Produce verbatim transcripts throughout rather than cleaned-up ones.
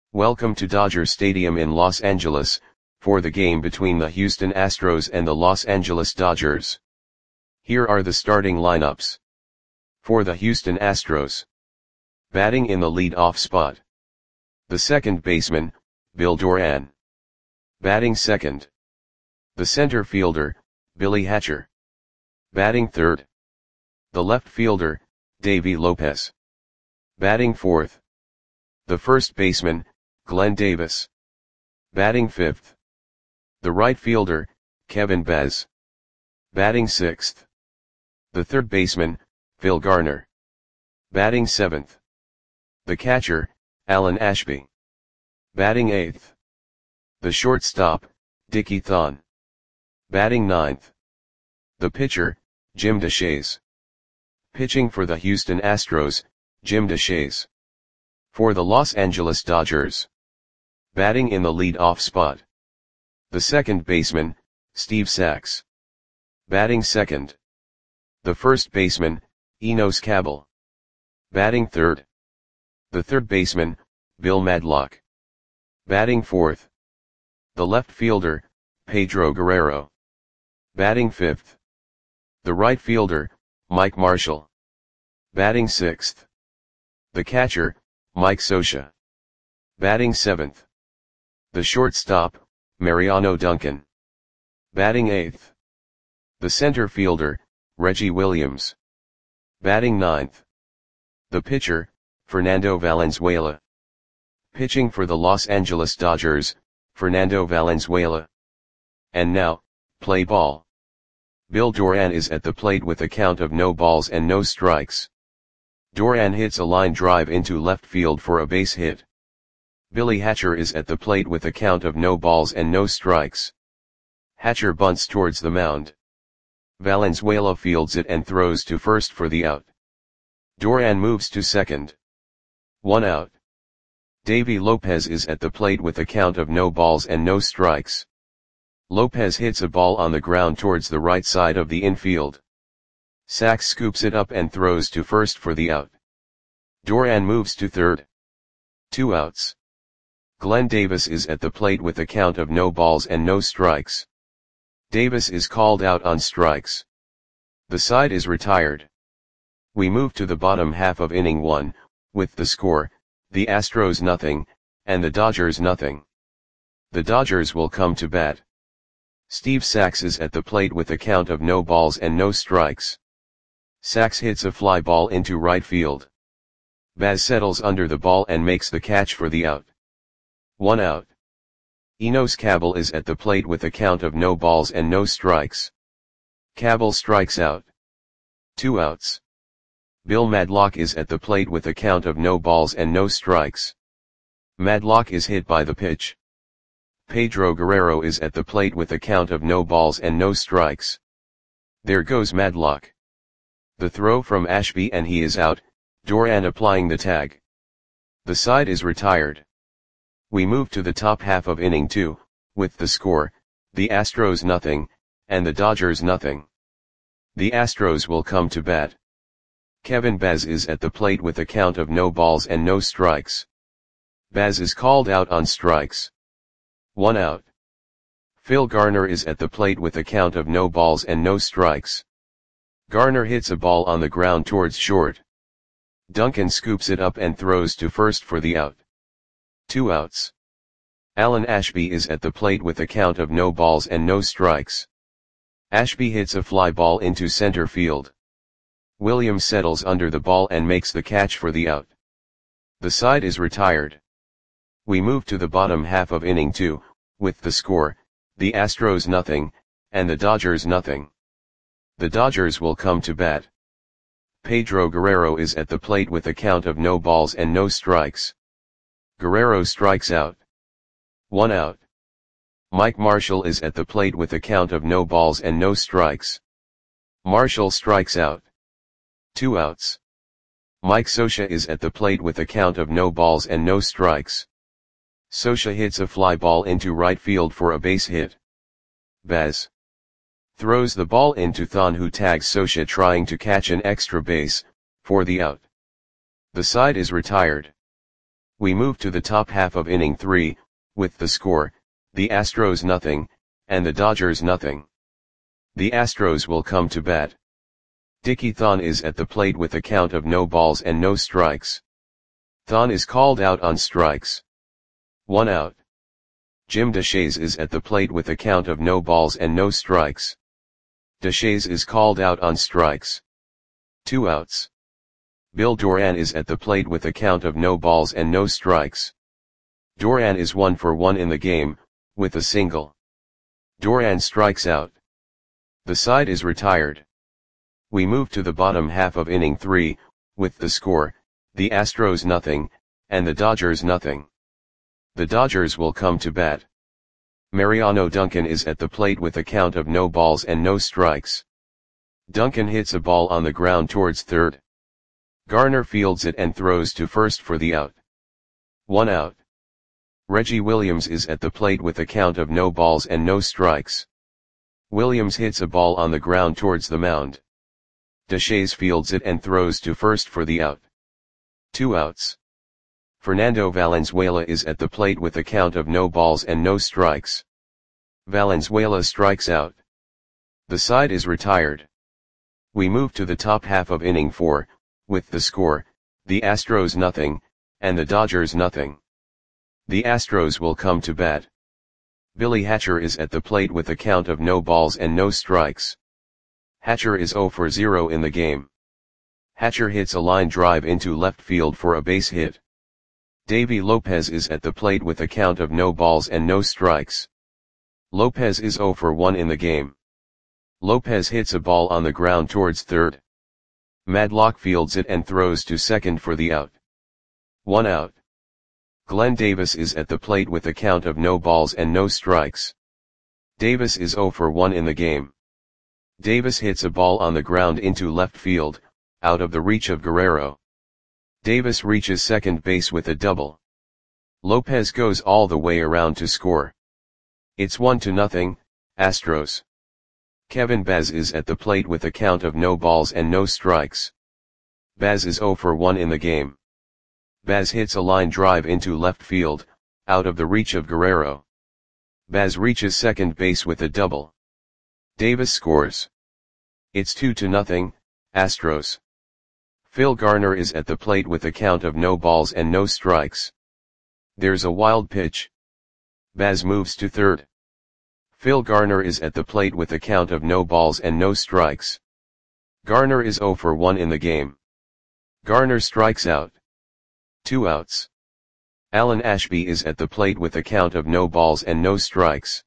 Welcome to Dodger Stadium in Los Angeles, for the game between the Houston Astros and the Los Angeles Dodgers. Here are the starting lineups. For the Houston Astros. Batting in the lead-off spot. The second baseman, Bill Doran. Batting second. The center fielder, Billy Hatcher. Batting third. The left fielder, Davey Lopez. Batting fourth. The first baseman, Glenn Davis. Batting fifth. The right fielder, Kevin Baz. Batting sixth. The third baseman, Phil Garner. Batting seventh. The catcher, Alan Ashby. Batting eighth. The shortstop, Dickie Thon. Batting ninth. The pitcher, Jim Deshaies. Pitching for the Houston Astros, Jim Deshaies. For the Los Angeles Dodgers. Batting in the lead-off spot. The second baseman, Steve Sax. Batting second. The first baseman, Enos Cabell. Batting third. The third baseman, Bill Madlock. Batting fourth. The left fielder, Pedro Guerrero. Batting fifth. The right fielder, Mike Marshall. Batting sixth. The catcher, Mike Scioscia. Batting seventh. The shortstop, Mariano Duncan. Batting eighth. The center fielder, Reggie Williams. Batting ninth. The pitcher, Fernando Valenzuela. Pitching for the Los Angeles Dodgers, Fernando Valenzuela. And now, play ball. Bill Doran is at the plate with a count of no balls and no strikes. Doran hits a line drive into left field for a base hit. Billy Hatcher is at the plate with a count of no balls and no strikes. Hatcher bunts towards the mound. Valenzuela fields it and throws to first for the out. Doran moves to second. One out. Davey Lopez is at the plate with a count of no balls and no strikes. Lopez hits a ball on the ground towards the right side of the infield. Sax scoops it up and throws to first for the out. Doran moves to third. Two outs. Glenn Davis is at the plate with a count of no balls and no strikes. Davis is called out on strikes. The side is retired. We move to the bottom half of inning one, with the score, the Astros nothing, and the Dodgers nothing. The Dodgers will come to bat. Steve Sax is at the plate with a count of no balls and no strikes. Sax hits a fly ball into right field. Baz settles under the ball and makes the catch for the out. One out. Enos Cabell is at the plate with a count of no balls and no strikes. Cabell strikes out. Two outs. Bill Madlock is at the plate with a count of no balls and no strikes. Madlock is hit by the pitch. Pedro Guerrero is at the plate with a count of no balls and no strikes. There goes Madlock. The throw from Ashby and he is out, Doran applying the tag. The side is retired. We move to the top half of inning two, with the score, the Astros nothing, and the Dodgers nothing. The Astros will come to bat. Kevin Baz is at the plate with a count of no balls and no strikes. Baz is called out on strikes. One out. Phil Garner is at the plate with a count of no balls and no strikes. Garner hits a ball on the ground towards short. Duncan scoops it up and throws to first for the out. Two outs. Alan Ashby is at the plate with a count of no balls and no strikes. Ashby hits a fly ball into center field. Williams settles under the ball and makes the catch for the out. The side is retired. We move to the bottom half of inning two, with the score, the Astros nothing, and the Dodgers nothing. The Dodgers will come to bat. Pedro Guerrero is at the plate with a count of no balls and no strikes. Guerrero strikes out. One out. Mike Marshall is at the plate with a count of no balls and no strikes. Marshall strikes out. Two outs. Mike Scioscia is at the plate with a count of no balls and no strikes. Scioscia hits a fly ball into right field for a base hit. Baz throws the ball into Thon, who tags Scioscia trying to catch an extra base, for the out. The side is retired. We move to the top half of inning three, with the score, the Astros nothing, and the Dodgers nothing. The Astros will come to bat. Dickie Thon is at the plate with a count of no balls and no strikes. Thon is called out on strikes. One out. Jim Deshaies is at the plate with a count of no balls and no strikes. Deshaies is called out on strikes. Two outs. Bill Doran is at the plate with a count of no balls and no strikes. Doran is one for one in the game, with a single. Doran strikes out. The side is retired. We move to the bottom half of inning three, with the score, the Astros nothing, and the Dodgers nothing. The Dodgers will come to bat. Mariano Duncan is at the plate with a count of no balls and no strikes. Duncan hits a ball on the ground towards third. Garner fields it and throws to first for the out. One out. Reggie Williams is at the plate with a count of no balls and no strikes. Williams hits a ball on the ground towards the mound. Deshaies fields it and throws to first for the out. Two outs. Fernando Valenzuela is at the plate with a count of no balls and no strikes. Valenzuela strikes out. The side is retired. We move to the top half of inning four, with the score, the Astros nothing, and the Dodgers nothing. The Astros will come to bat. Billy Hatcher is at the plate with a count of no balls and no strikes. Hatcher is zero for zero in the game. Hatcher hits a line drive into left field for a base hit. Davy Lopez is at the plate with a count of no balls and no strikes. Lopez is zero for one in the game. Lopez hits a ball on the ground towards third. Madlock fields it and throws to second for the out. One out. Glenn Davis is at the plate with a count of no balls and no strikes. Davis is zero for one in the game. Davis hits a ball on the ground into left field, out of the reach of Guerrero. Davis reaches second base with a double. Lopez goes all the way around to score. It's one to nothing, Astros. Kevin Baz is at the plate with a count of no balls and no strikes. Baz is zero for one in the game. Baz hits a line drive into left field, out of the reach of Guerrero. Baz reaches second base with a double. Davis scores. It's two to nothing, Astros. Phil Garner is at the plate with a count of no balls and no strikes. There's a wild pitch. Baz moves to third. Phil Garner is at the plate with a count of no balls and no strikes. Garner is zero for one in the game. Garner strikes out. Two outs. Alan Ashby is at the plate with a count of no balls and no strikes.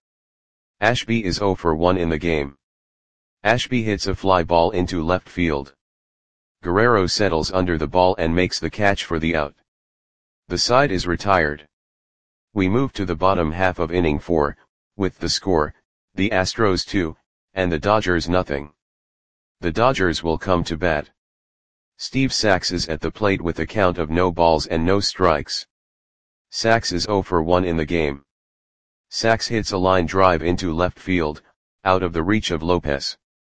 Ashby is zero for one in the game. Ashby hits a fly ball into left field. Guerrero settles under the ball and makes the catch for the out. The side is retired. We move to the bottom half of inning four, with the score, the Astros two, and the Dodgers nothing. The Dodgers will come to bat. Steve Sax is at the plate with a count of no balls and no strikes. Sax is zero for one in the game. Sax hits a line drive into left field, out of the reach of Lopez.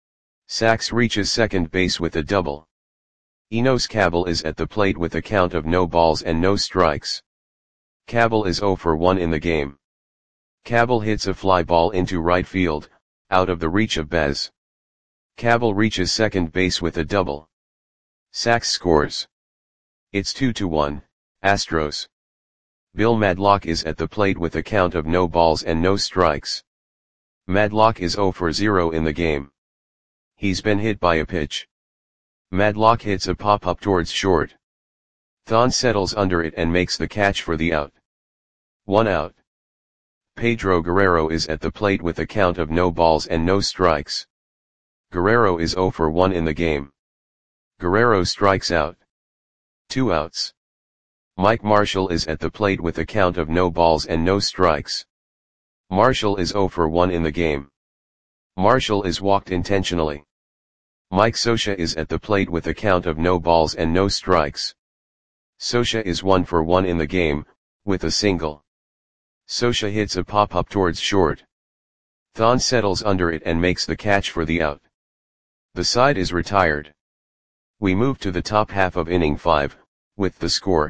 Sax reaches second base with a double. Enos Cabell is at the plate with a count of no balls and no strikes. Cabell is zero for one in the game. Cabell hits a fly ball into right field, out of the reach of Baz. Cabell reaches second base with a double. Sax scores. It's two to one, Astros. Bill Madlock is at the plate with a count of no balls and no strikes. Madlock is zero for zero in the game. He's been hit by a pitch. Madlock hits a pop-up towards short. Thon settles under it and makes the catch for the out. One out. Pedro Guerrero is at the plate with a count of no balls and no strikes. Guerrero is zero for one in the game. Guerrero strikes out. Two outs. Mike Marshall is at the plate with a count of no balls and no strikes. Marshall is zero for one in the game. Marshall is walked intentionally. Mike Scioscia is at the plate with a count of no balls and no strikes. Scioscia is one for one in the game, with a single. Scioscia hits a pop-up towards short. Thon settles under it and makes the catch for the out. The side is retired. We move to the top half of inning five, with the score,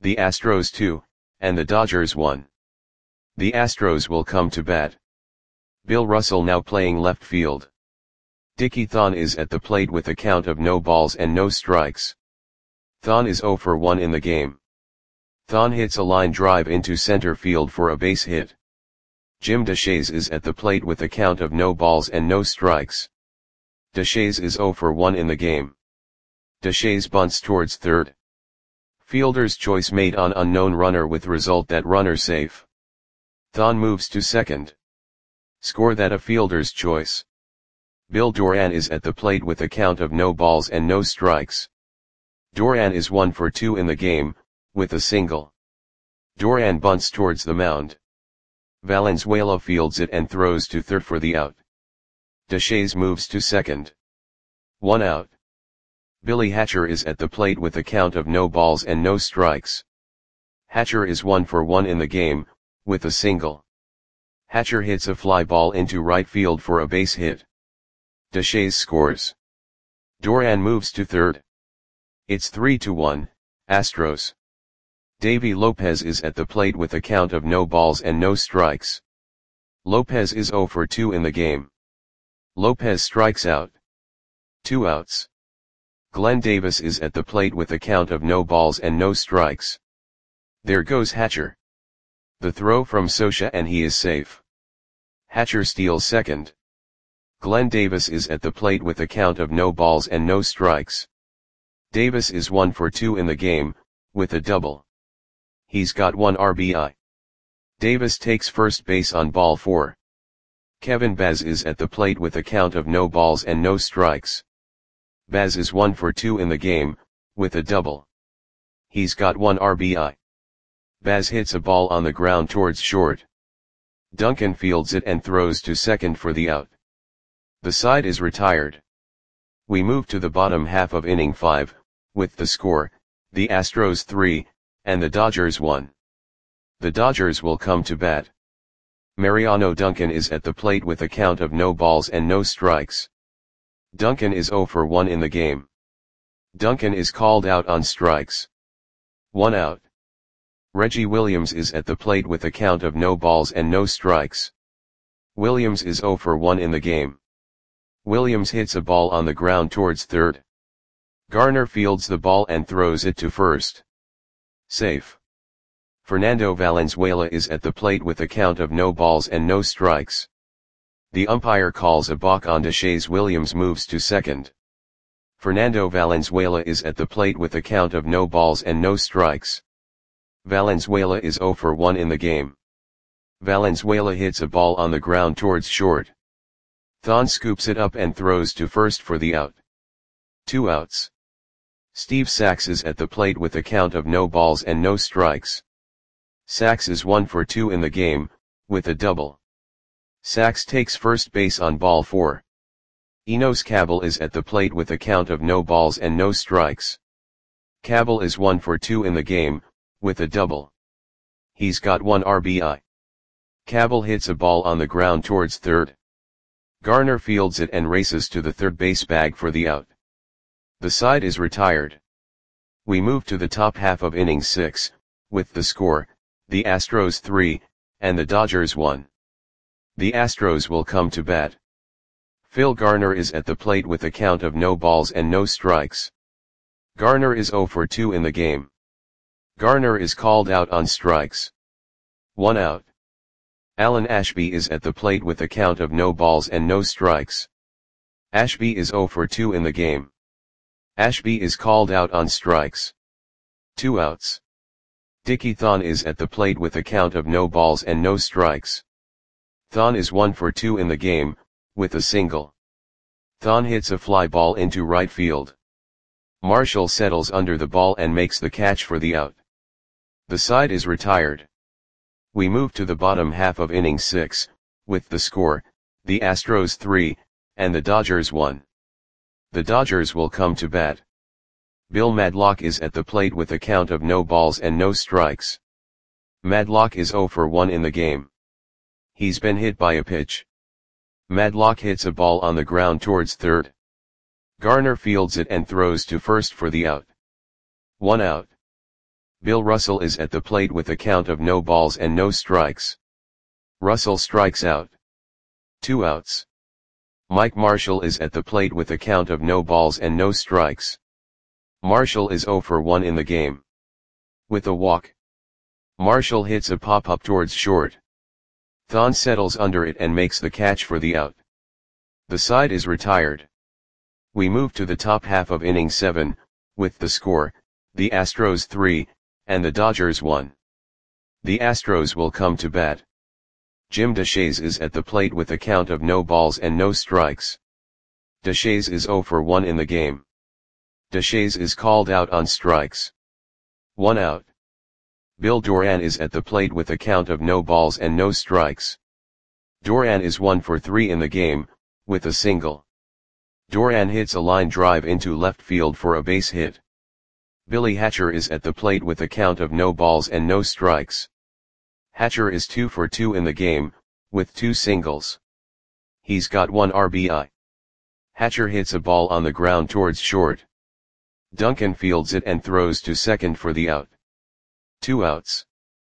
the Astros two, and the Dodgers one. The Astros will come to bat. Bill Russell now playing left field. Dickie Thon is at the plate with a count of no balls and no strikes. Thon is oh for one in the game. Thon hits a line drive into center field for a base hit. Jim Deshaies is at the plate with a count of no balls and no strikes. Deshaies is oh for one in the game. Deshaies bunts towards third. Fielder's choice made on unknown runner with result that runner safe. Thon moves to second. Score that a fielder's choice. Bill Doran is at the plate with a count of no balls and no strikes. Doran is one for two in the game, with a single. Doran bunts towards the mound. Valenzuela fields it and throws to third for the out. Deshaies moves to second. One out. Billy Hatcher is at the plate with a count of no balls and no strikes. Hatcher is one for one in the game, with a single. Hatcher hits a fly ball into right field for a base hit. Deshaies scores. Doran moves to third. It's three to one, Astros. Davy Lopez is at the plate with a count of no balls and no strikes. Lopez is oh for two in the game. Lopez strikes out. Two outs. Glenn Davis is at the plate with a count of no balls and no strikes. There goes Hatcher. The throw from Scioscia and he is safe. Hatcher steals second. Glenn Davis is at the plate with a count of no balls and no strikes. Davis is one for two in the game, with a double. He's got one R B I. Davis takes first base on ball four. Kevin Baz is at the plate with a count of no balls and no strikes. Baz is one for two in the game, with a double. He's got one R B I. Baz hits a ball on the ground towards short. Duncan fields it and throws to second for the out. The side is retired. We move to the bottom half of inning five, with the score, the Astros three, and the Dodgers one. The Dodgers will come to bat. Mariano Duncan is at the plate with a count of no balls and no strikes. Duncan is oh for one in the game. Duncan is called out on strikes. One out. Reggie Williams is at the plate with a count of no balls and no strikes. Williams is oh for one in the game. Williams hits a ball on the ground towards third. Garner fields the ball and throws it to first. Safe. Fernando Valenzuela is at the plate with a count of no balls and no strikes. The umpire calls a balk on Deshaies. Williams moves to second. Fernando Valenzuela is at the plate with a count of no balls and no strikes. Valenzuela is oh for one in the game. Valenzuela hits a ball on the ground towards short. Thon scoops it up and throws to first for the out. Two outs. Steve Sax is at the plate with a count of no balls and no strikes. Sax is one for two in the game, with a double. Sax takes first base on ball four. Enos Cabell is at the plate with a count of no balls and no strikes. Cabell is one for two in the game, with a double. He's got one R B I. Cabell hits a ball on the ground towards third. Garner fields it and races to the third base bag for the out. The side is retired. We move to the top half of inning six, with the score, the Astros three, and the Dodgers one. The Astros will come to bat. Phil Garner is at the plate with a count of no balls and no strikes. Garner is oh for two in the game. Garner is called out on strikes. One out. Alan Ashby is at the plate with a count of no balls and no strikes. Ashby is oh for two in the game. Ashby is called out on strikes. Two outs. Dickie Thon is at the plate with a count of no balls and no strikes. Thon is one for two in the game, with a single. Thon hits a fly ball into right field. Marshall settles under the ball and makes the catch for the out. The side is retired. We move to the bottom half of inning six, with the score, the Astros three, and the Dodgers one. The Dodgers will come to bat. Bill Madlock is at the plate with a count of no balls and no strikes. Madlock is oh for one in the game. He's been hit by a pitch. Madlock hits a ball on the ground towards third. Garner fields it and throws to first for the out. One out. Bill Russell is at the plate with a count of no balls and no strikes. Russell strikes out. Two outs. Mike Marshall is at the plate with a count of no balls and no strikes. Marshall is oh for one in the game. With a walk. Marshall hits a pop-up towards short. Thon settles under it and makes the catch for the out. The side is retired. We move to the top half of inning seven, with the score, the Astros three, and the Dodgers one. The Astros will come to bat. Jim Deshaies is at the plate with a count of no balls and no strikes. Deshaies is oh for one in the game. Deshaies is called out on strikes. One out. Bill Doran is at the plate with a count of no balls and no strikes. Doran is one for three in the game, with a single. Doran hits a line drive into left field for a base hit. Billy Hatcher is at the plate with a count of no balls and no strikes. Hatcher is two for two in the game, with two singles. He's got one R B I. Hatcher hits a ball on the ground towards short. Duncan fields it and throws to second for the out. Two outs.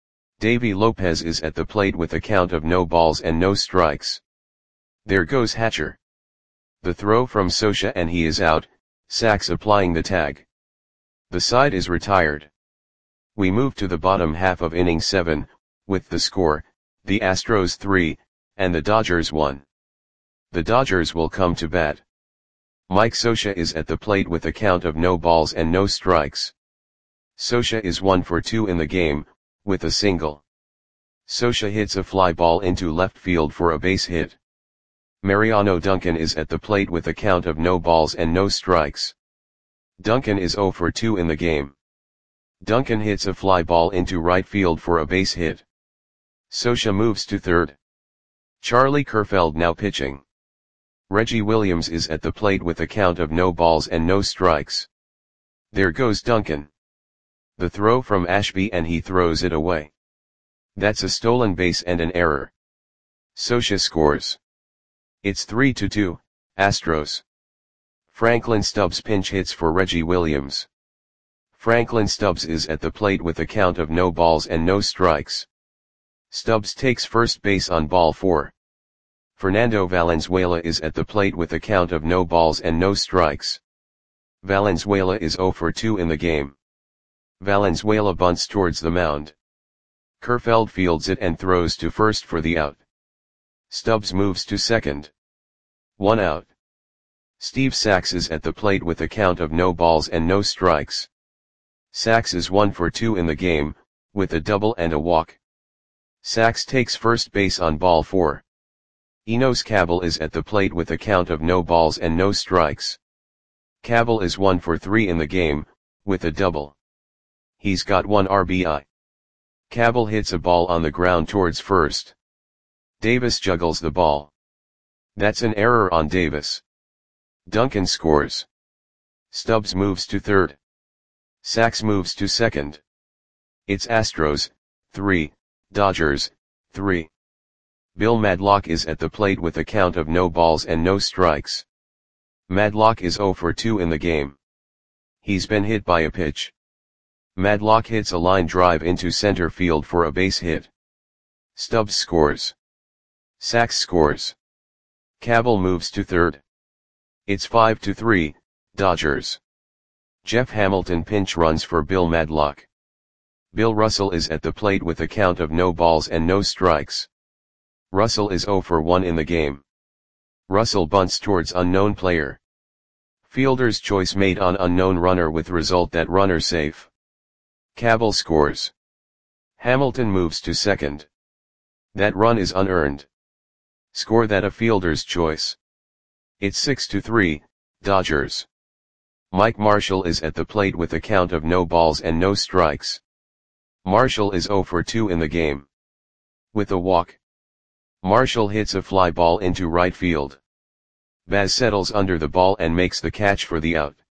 Davy Lopez is at the plate with a count of no balls and no strikes. There goes Hatcher. The throw from Scioscia and he is out, Sachs applying the tag. The side is retired. We move to the bottom half of inning seven, with the score, the Astros three, and the Dodgers one. The Dodgers will come to bat. Mike Scioscia is at the plate with a count of no balls and no strikes. Scioscia is one for two in the game, with a single. Scioscia hits a fly ball into left field for a base hit. Mariano Duncan is at the plate with a count of no balls and no strikes. Duncan is oh for two in the game. Duncan hits a fly ball into right field for a base hit. Scioscia moves to third. Charlie Kerfeld now pitching. Reggie Williams is at the plate with a count of no balls and no strikes. There goes Duncan. The throw from Ashby and he throws it away. That's a stolen base and an error. Scioscia scores. It's three to two, Astros. Franklin Stubbs pinch hits for Reggie Williams. Franklin Stubbs is at the plate with a count of no balls and no strikes. Stubbs takes first base on ball four. Fernando Valenzuela is at the plate with a count of no balls and no strikes. Valenzuela is oh for two in the game. Valenzuela bunts towards the mound. Kerfeld fields it and throws to first for the out. Stubbs moves to second. One out. Steve Sachs is at the plate with a count of no balls and no strikes. Sachs is one for two in the game, with a double and a walk. Sachs takes first base on ball four. Enos Cabell is at the plate with a count of no balls and no strikes. Cabell is one for three in the game, with a double. He's got one R B I. Cabell hits a ball on the ground towards first. Davis juggles the ball. That's an error on Davis. Duncan scores. Stubbs moves to third. Sachs moves to second. It's Astros, three, Dodgers, three. Bill Madlock is at the plate with a count of no balls and no strikes. Madlock is oh for two in the game. He's been hit by a pitch. Madlock hits a line drive into center field for a base hit. Stubbs scores. Sachs scores. Cabell moves to third. It's five to three, Dodgers. Jeff Hamilton pinch runs for Bill Madlock. Bill Russell is at the plate with a count of no balls and no strikes. Russell is oh for one in the game. Russell bunts towards unknown player. Fielder's choice made on unknown runner with result that runner safe. Cabell scores. Hamilton moves to second. That run is unearned. Score that a fielder's choice. It's six to three, Dodgers. Mike Marshall is at the plate with a count of no balls and no strikes. Marshall is oh for two in the game. With a walk. Marshall hits a fly ball into right field. Baz settles under the ball and makes the catch for the out.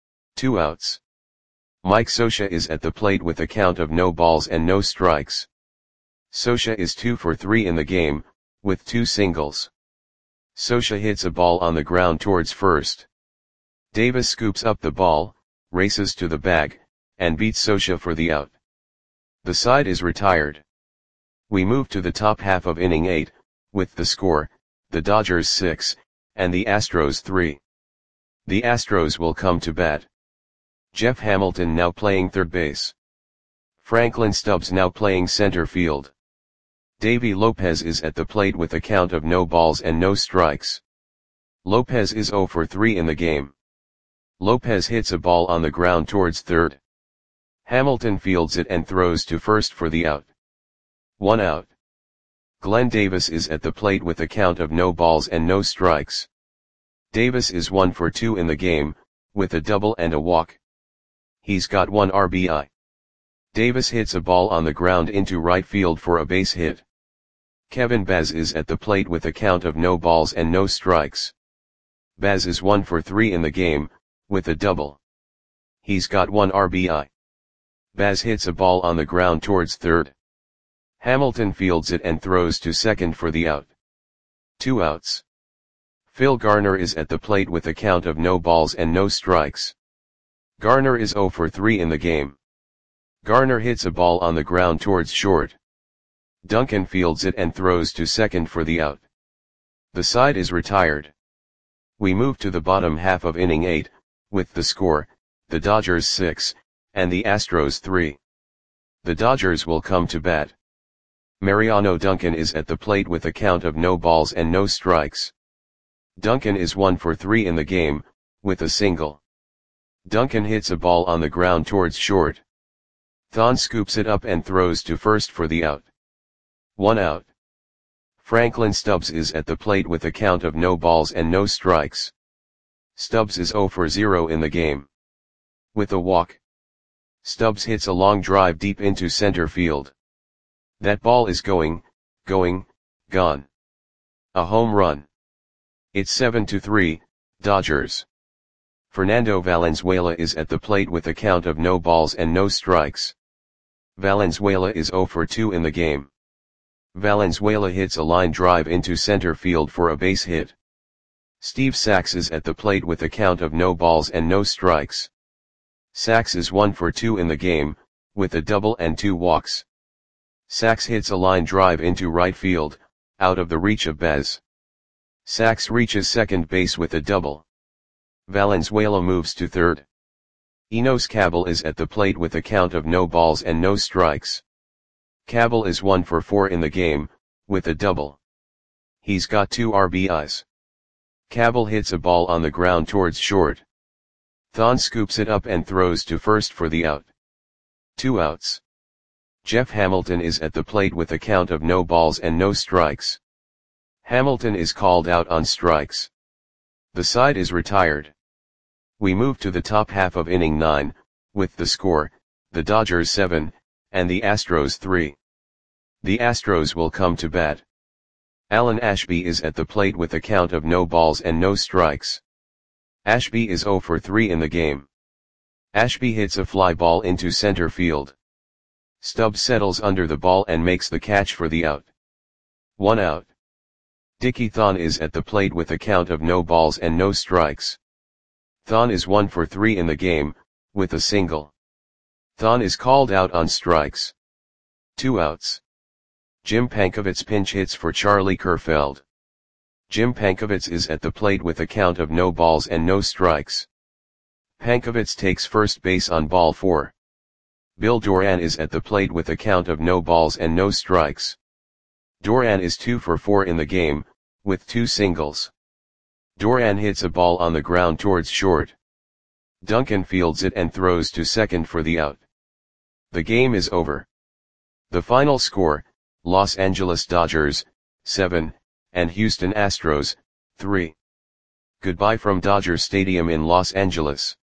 Two outs. Mike Scioscia is at the plate with a count of no balls and no strikes. Scioscia is two for three in the game, with two singles. Scioscia hits a ball on the ground towards first. Davis scoops up the ball, races to the bag, and beats Scioscia for the out. The side is retired. We move to the top half of inning eight, with the score, the Dodgers six, and the Astros three. The Astros will come to bat. Jeff Hamilton now playing third base. Franklin Stubbs now playing center field. Davy Lopez is at the plate with a count of no balls and no strikes. Lopez is zero for three in the game. Lopez hits a ball on the ground towards third. Hamilton fields it and throws to first for the out. One out. Glenn Davis is at the plate with a count of no balls and no strikes. Davis is one for two in the game, with a double and a walk. He's got one R B I. Davis hits a ball on the ground into right field for a base hit. Kevin Baz is at the plate with a count of no balls and no strikes. Baz is one for three in the game, with a double. He's got one R B I. Baz hits a ball on the ground towards third. Hamilton fields it and throws to second for the out. Two outs. Phil Garner is at the plate with a count of no balls and no strikes. Garner is zero for three in the game. Garner hits a ball on the ground towards short. Duncan fields it and throws to second for the out. The side is retired. We move to the bottom half of inning eight, with the score, the Dodgers six, and the Astros three. The Dodgers will come to bat. Mariano Duncan is at the plate with a count of no balls and no strikes. Duncan is one for three in the game, with a single. Duncan hits a ball on the ground towards short. Thon scoops it up and throws to first for the out. One out. Franklin Stubbs is at the plate with a count of no balls and no strikes. Stubbs is zero for zero in the game. With a walk. Stubbs hits a long drive deep into center field. That ball is going, going, gone. A home run. It's seven to three, Dodgers. Fernando Valenzuela is at the plate with a count of no balls and no strikes. Valenzuela is zero for two in the game. Valenzuela hits a line drive into center field for a base hit. Steve Sax is at the plate with a count of no balls and no strikes. Sax is one for two in the game, with a double and two walks. Sax hits a line drive into right field, out of the reach of Baz. Sax reaches second base with a double. Valenzuela moves to third. Enos Cabell is at the plate with a count of no balls and no strikes. Cabell is one for four in the game, with a double. He's got two R B Is. Cabell hits a ball on the ground towards short. Thon scoops it up and throws to first for the out. Two outs. Jeff Hamilton is at the plate with a count of no balls and no strikes. Hamilton is called out on strikes. The side is retired. We move to the top half of inning nine, with the score, the Dodgers seven, and the Astros three. The Astros will come to bat. Alan Ashby is at the plate with a count of no balls and no strikes. Ashby is zero for three in the game. Ashby hits a fly ball into center field. Stubbs settles under the ball and makes the catch for the out. One out. Dickie Thon is at the plate with a count of no balls and no strikes. Thon is one for three in the game, with a single. Thon is called out on strikes. Two outs. Jim Pankovits pinch hits for Charlie Kerfeld. Jim Pankovits is at the plate with a count of no balls and no strikes. Pankovits takes first base on ball four. Bill Doran is at the plate with a count of no balls and no strikes. Doran is two for four in the game, with two singles. Doran hits a ball on the ground towards short. Duncan fields it and throws to second for the out. The game is over. The final score, Los Angeles Dodgers, seven, and Houston Astros, three. Goodbye from Dodger Stadium in Los Angeles.